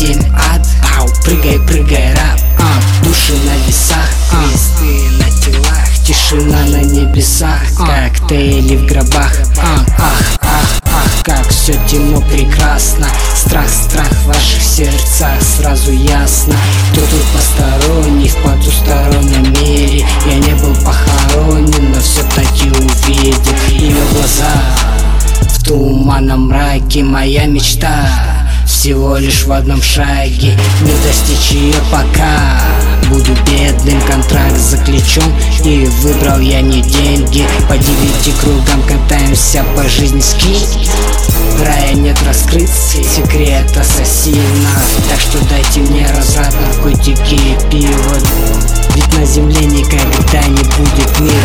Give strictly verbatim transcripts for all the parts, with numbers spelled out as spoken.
хотим ад. Ау, прыгай, прыгай, рап, а, души на весах, а, кресты на телах, тишина на небесах, коктейли в гробах. а, Ах, ах, ах, как все темно прекрасно. Страх, страх в ваших сердцах, сразу ясно, кто тут посторонний в потустороннем мире. Я не был похоронен, но все-таки увидел ее глаза. В туманном мраке моя мечта всего лишь в одном шаге, не достичь ее пока. Буду бедным, контракт заключен, и выбрал я не деньги. По девяти кругам катаемся по жизни скид. Рая нет раскрыт, секрет ассасинов. Так что дайте мне разрад, наркотики и пиво, ведь на земле никогда не будет мира.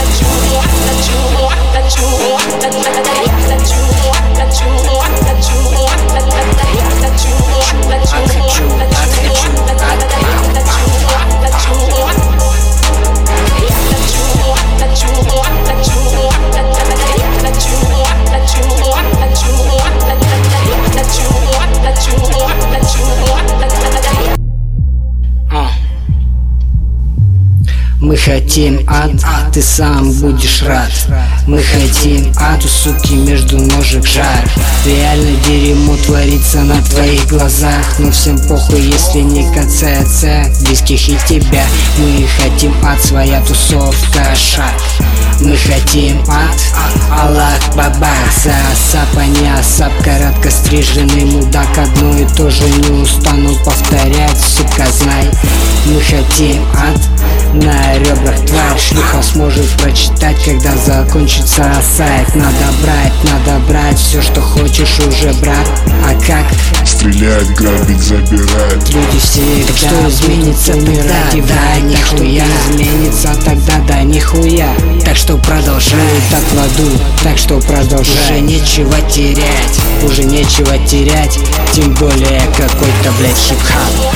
Мы хотим ад, ты сам будешь рад. Мы хотим ад, у суки между ножек жар. Реально дерьмо творится на твоих глазах, но всем похуй, если не касается близких и тебя. Мы хотим ад, своя тусовка шаг. Мы хотим ад, Аллах бабах. За асапа не асап, коротко стриженный мудак. Одно и то же не устану повторять, сука, знай. Мы хотим ад, на ребрах тварь шлюха сможет прочитать, когда закончится сайт. Надо брать, надо брать все, что хочешь уже, брат. А как? Стрелять, грабить, забирать. Люди всегда. Так что изменится тогда? Да, нихуя. Изменится тогда, да нихуя. Так что продолжай, так в аду. Так что продолжай. Уже нечего терять, уже нечего терять. Тем более какой-то, блядь, хип-хап.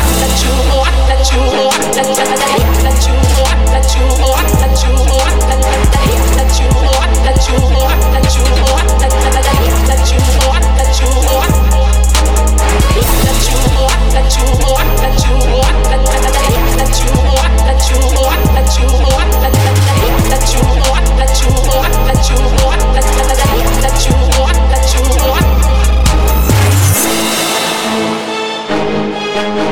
We'll be right back.